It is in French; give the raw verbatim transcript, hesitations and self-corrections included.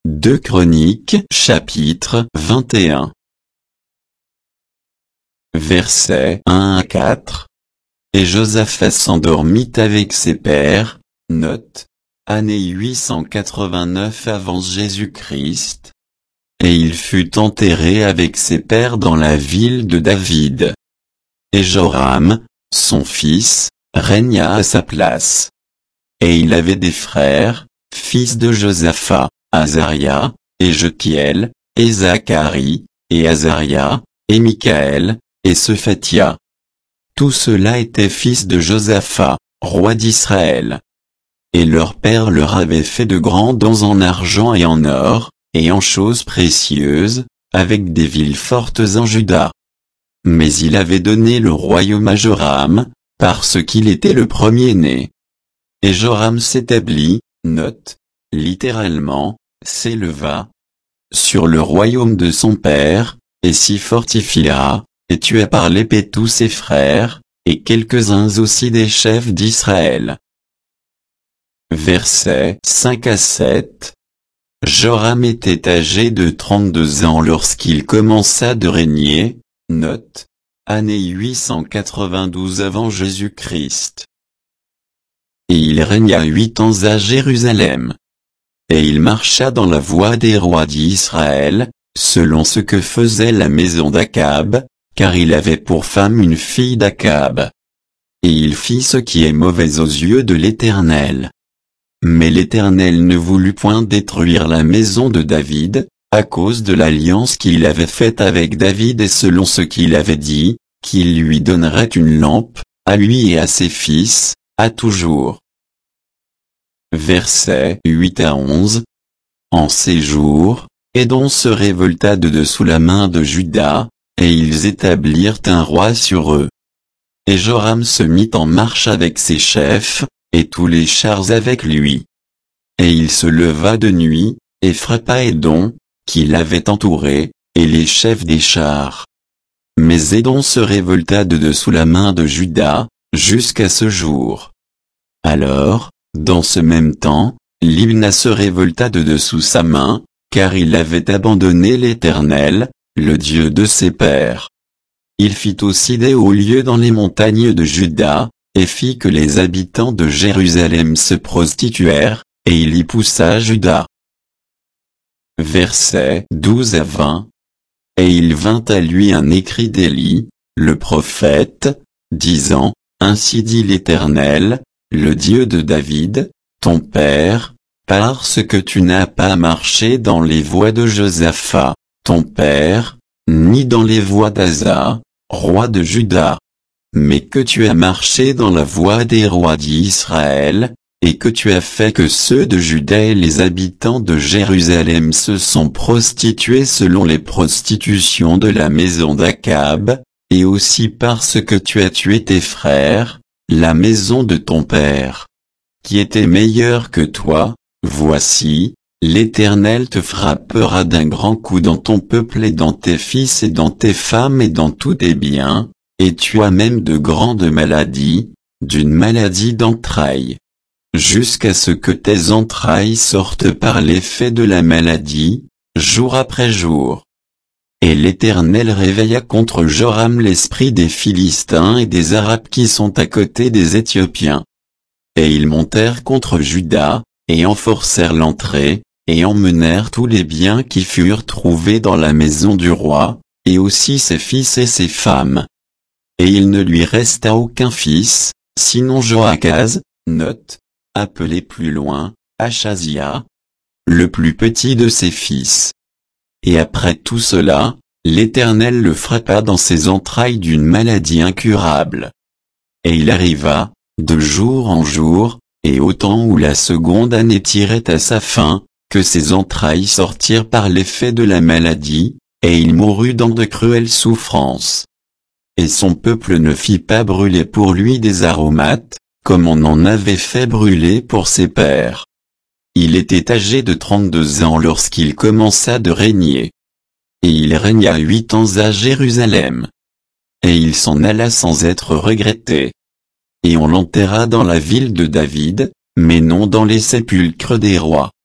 deux Chroniques chapitre vingt et un. Versets un à quatre. Et Josaphat s'endormit avec ses pères, note, année huit cent quatre-vingt-neuf avant Jésus-Christ. Et il fut enterré avec ses pères dans la ville de David. Et Joram, son fils, régna à sa place. Et il avait des frères, fils de Josaphat, Azaria, et Jehiel, et Zacharie, et Azaria, et Michaël, et Sephatia. Tous ceux-là étaient fils de Josaphat, roi d'Israël. Et leur père leur avait fait de grands dons en argent et en or, et en choses précieuses, avec des villes fortes en Juda. Mais il avait donné le royaume à Joram, parce qu'il était le premier-né. Et Joram s'établit, note, littéralement, s'éleva sur le royaume de son père, et s'y fortifia, et tua par l'épée tous ses frères, et quelques-uns aussi des chefs d'Israël. Versets cinq à sept. Joram était âgé de trente-deux ans lorsqu'il commença de régner, note, année huit cent quatre-vingt-douze avant Jésus-Christ. Et il régna huit ans à Jérusalem. Et il marcha dans la voie des rois d'Israël, selon ce que faisait la maison d'Akab, car il avait pour femme une fille d'Akab. Et il fit ce qui est mauvais aux yeux de l'Éternel. Mais l'Éternel ne voulut point détruire la maison de David, à cause de l'alliance qu'il avait faite avec David et selon ce qu'il avait dit, qu'il lui donnerait une lampe, à lui et à ses fils, à toujours. Versets huit à onze. En ces jours, Édom se révolta de dessous la main de Juda, et ils établirent un roi sur eux. Et Joram se mit en marche avec ses chefs, et tous les chars avec lui. Et il se leva de nuit, et frappa Édom, qui l'avait entouré, et les chefs des chars. Mais Édom se révolta de dessous la main de Juda, jusqu'à ce jour. Alors, dans ce même temps, Libna se révolta de dessous sa main, car il avait abandonné l'Éternel, le Dieu de ses pères. Il fit aussi des hauts lieux dans les montagnes de Juda, et fit que les habitants de Jérusalem se prostituèrent, et il y poussa Juda. Versets douze à vingt. Et il vint à lui un écrit d'Élie, le prophète, disant, ainsi dit l'Éternel, le Dieu de David, ton père, parce que tu n'as pas marché dans les voies de Josaphat, ton père, ni dans les voies d'Asa, roi de Juda, mais que tu as marché dans la voie des rois d'Israël, et que tu as fait que ceux de Juda et les habitants de Jérusalem se sont prostitués selon les prostitutions de la maison d'Akab, et aussi parce que tu as tué tes frères, la maison de ton père, qui était meilleure que toi. Voici, l'Éternel te frappera d'un grand coup dans ton peuple et dans tes fils et dans tes femmes et dans tous tes biens, et tu as même de grandes maladies, d'une maladie d'entrailles, jusqu'à ce que tes entrailles sortent par l'effet de la maladie, jour après jour. Et l'Éternel réveilla contre Joram l'esprit des Philistins et des Arabes qui sont à côté des Éthiopiens. Et ils montèrent contre Juda, et en forcèrent l'entrée, et emmenèrent tous les biens qui furent trouvés dans la maison du roi, et aussi ses fils et ses femmes. Et il ne lui resta aucun fils, sinon Joachaz, note, appelé plus loin, Achazia, le plus petit de ses fils. Et après tout cela, l'Éternel le frappa dans ses entrailles d'une maladie incurable. Et il arriva, de jour en jour, et au temps où la seconde année tirait à sa fin, que ses entrailles sortirent par l'effet de la maladie, et il mourut dans de cruelles souffrances. Et son peuple ne fit pas brûler pour lui des aromates, comme on en avait fait brûler pour ses pères. Il était âgé de trente-deux ans lorsqu'il commença de régner. Et il régna huit ans à Jérusalem. Et il s'en alla sans être regretté. Et on l'enterra dans la ville de David, mais non dans les sépulcres des rois.